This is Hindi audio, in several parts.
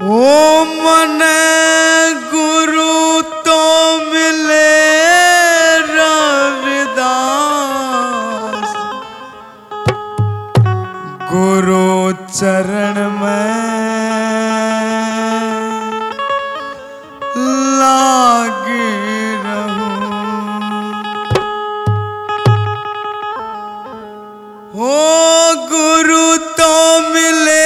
ओ मन गुरु तो मिले रविदास, गुरु चरण में लागे रहूं। हो गुरु तो मिले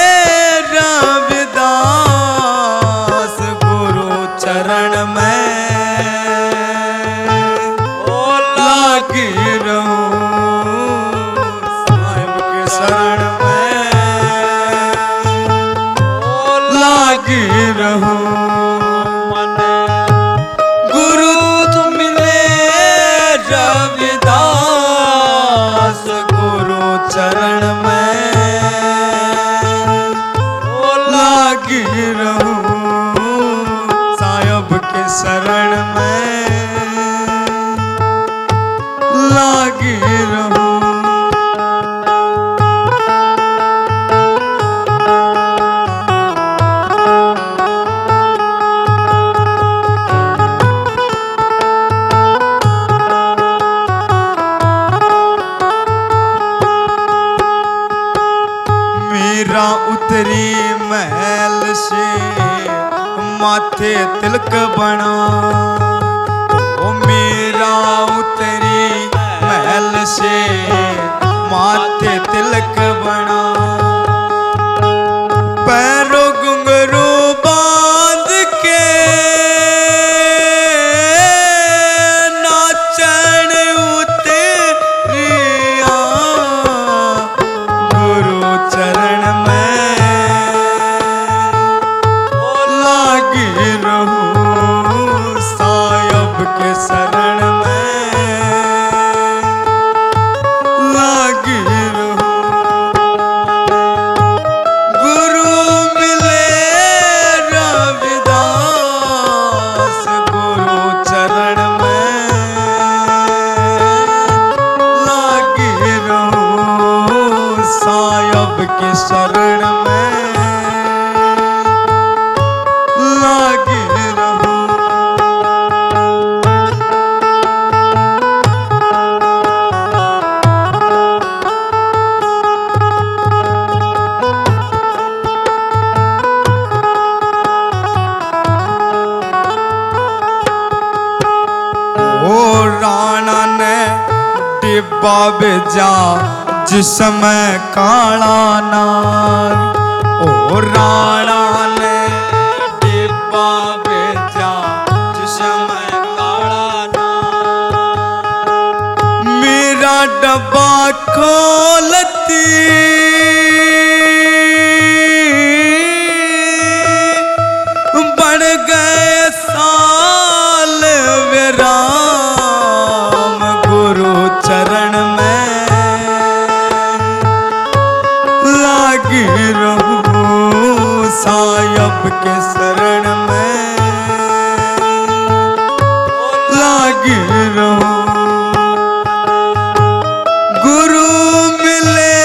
रविदास, गुरु चरण में लागे रहूं। साहिब के शरण में लागे रहूं। गुरु तो मिले रविदास, गुरु चरण में लागे रहूं। साहिब के शरण में लागे रहूं। मेरा उतरी महल से माथे तिलक बना, ओ मेरा उतरी महल से माथे तिलक बना। पैरों घुंघरू बांध के नाचन उतरिया, गुरु चरण में लागे रहूं। साहिब के शरण में लागे रहूं। गुरु मिले रविदास, गुरु चरण में लागे रहूं। साहिब के शरण में लागे रहूं। ओ राणा ने डिब्बा भेजा जिसमें काला नाग, ओ राणा ने डिब्बा भेजा जिसमें काला नाग। मेरा डब्बा खोलती बन गए साल विराम, गुरु चरण में लागे रहूं। साहिब के शरण में लागे रहूं। गुरु मिले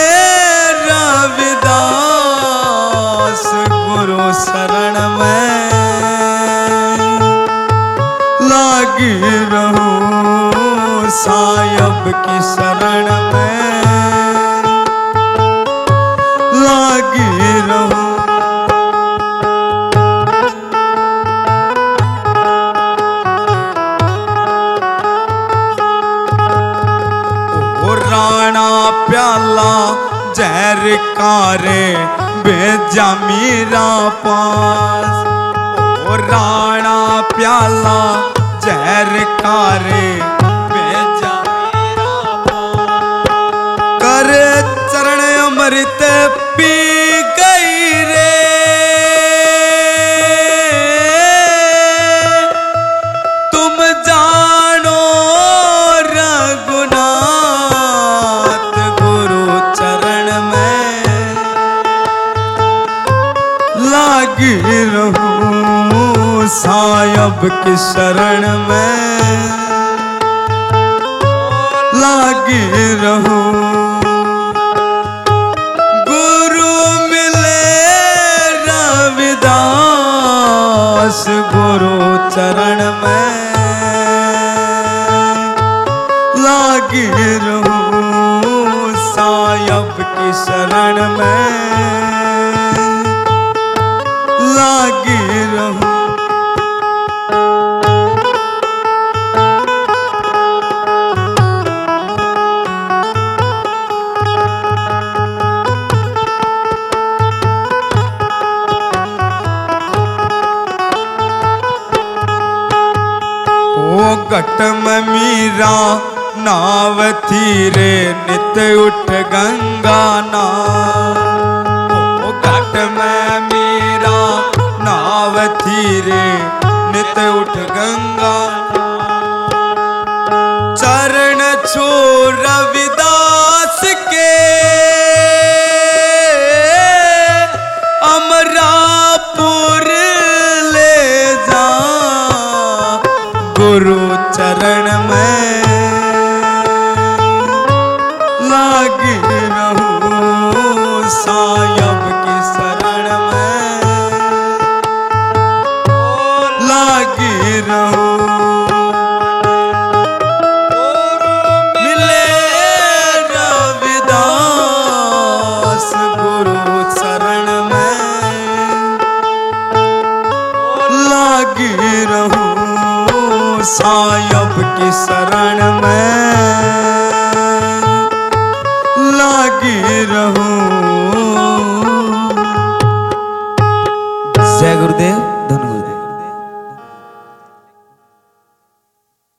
रविदास, गुरु शरण में लागे रहूं। साहिब की शरण में लागे रहूं। ओ राणा प्याला जहर कारे भेजा मेरा पास, ओ राणा प्याला जहर कारे भेजा मेरा पास। कर चरण अमृत पी गई रे, तुम जानो रघुनाथ, गुरु चरण में लागे रहूं। साहिब की शरण में लागे रहूं। गुरु मिले रविदास, चरण में लागी रहूं, सायब की शरण में लागी रहूं। घट में मीरा नाव थी रे, नित उठ गंगा नाव। घट में मीरा नाव थी रे, नित उठ गंगा। चरण छू रविदास के, अमरापुर ले जा गुरु चरण में लागी रहूं, सायब की शरण में लागी रहूं। मिले रविदास गुरु चरण में लागी रहूं, सायब की शरण में